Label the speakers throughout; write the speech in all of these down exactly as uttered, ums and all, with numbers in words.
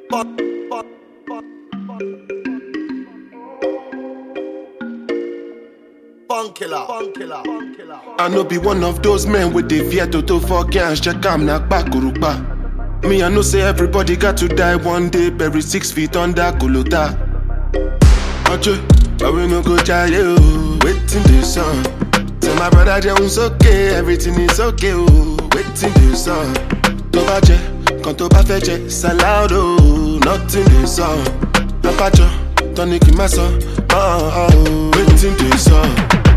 Speaker 1: I no be one of those men with the fear to to for cash. Check am na bakurupa. Me I know say everybody got to die one day. Bury six feet under Kolota. Ache, but we no go try you. Waiting the sun. Tell my brother Jones okay, everything is okay. Oh, waiting the sun. To baje, quand to ba feche, salado, nothing the sun. Apacho, tonic in my son. Oh, oh, waiting the sun.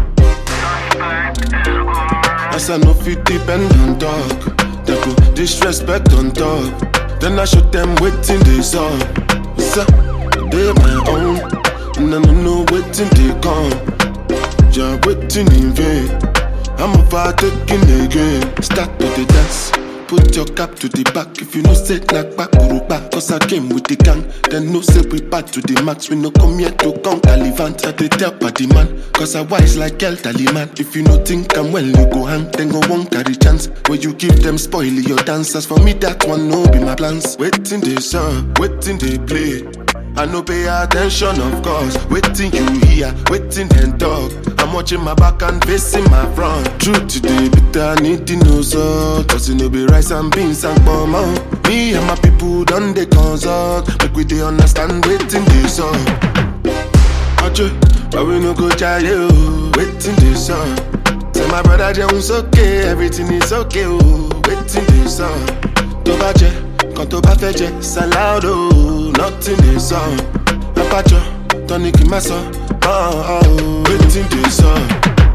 Speaker 1: As I know fit depend on talk. They go disrespect on top. Then I show them waiting this up. So, they my own. And I don't know waiting they come. You're waiting in vain. I'm about taking again. Start to the dance. Put your cap to the back. If you know say knock back, guru back. Cause I came with the gang. Then no say we back to the max. We no come here to count Talivant. I they tell party man. Cause I wise like El Taliman. If you no think I'm well, you go hang. Then go won't carry chance. When you give them spoil your dancers. For me that one no be my plans. Waiting they song, waiting they play. I no pay attention of course. Waiting you hear, waiting and talk. I'm watching my back and facing my front. Truth today, but I need to know so. Cause you know be rice and beans and bomb out. Me and my people done they consult. Make we they understand waiting this song. Ache, but we no go try you. Waiting this song. Tell my brother Jones okay, everything is okay. Oh, waiting this song. To baje, quand to ba feche, salado, nothing this song. Apacho, tonic in my son. Oh, oh, waiting this song.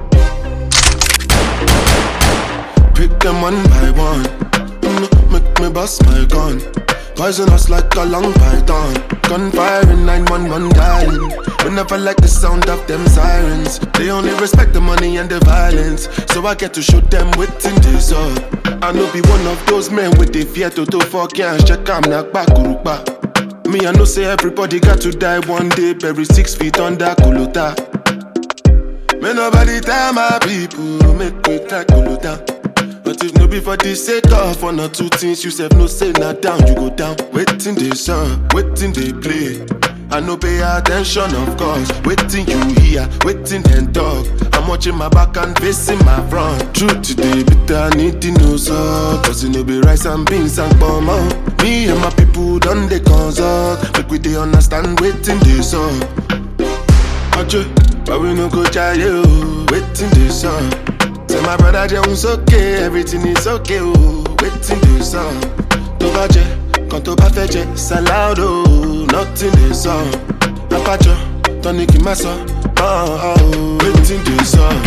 Speaker 1: Pick them one by one. Mm, make me bust my gun. Poison us like a long python. Gunfire in nine one one dialing. We never like the sound of them sirens. They only respect the money and the violence. So I get to shoot them waiting this up. I no be one of those men with the fear to do for cash. Check am na bakurupa. Me I know say everybody got to die one day. Bury six feet under Kolota. Me nobody tell my people make we try Kolota. But if no be for the sake of one or two things, you said no say not down, you go down. Waiting they song, waiting they play. I no pay attention of course. Waiting you hear, waiting and talk. I'm watching my back and facing my front. Truth today, but I need to know so. Cause you know be rice and beans and bomb out. Me and my people done they consult. Make we they understand waiting they song. Ache, but we no go try you. Waiting they song. Tell my brother Jones okay, everything is okay. Oh, waiting this song. To baje, quand to ba feche, salado, nothing this song. Apacho, tonic in my son. Oh, oh, waiting this song.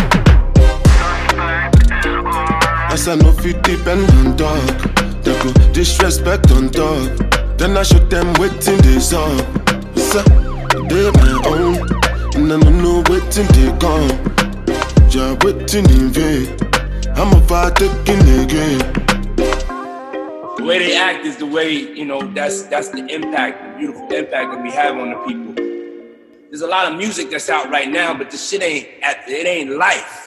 Speaker 1: As I know fit depend on talk. They go disrespect on talk. Then I show them waiting this song. So, they my own. And I don't know waiting they come. You're waiting in vain. I'm about taking again.
Speaker 2: The way they act is the way, you know, that's that's the impact, the beautiful impact that we have on the people. There's a lot of music that's out right now, but the shit ain't at it ain't life.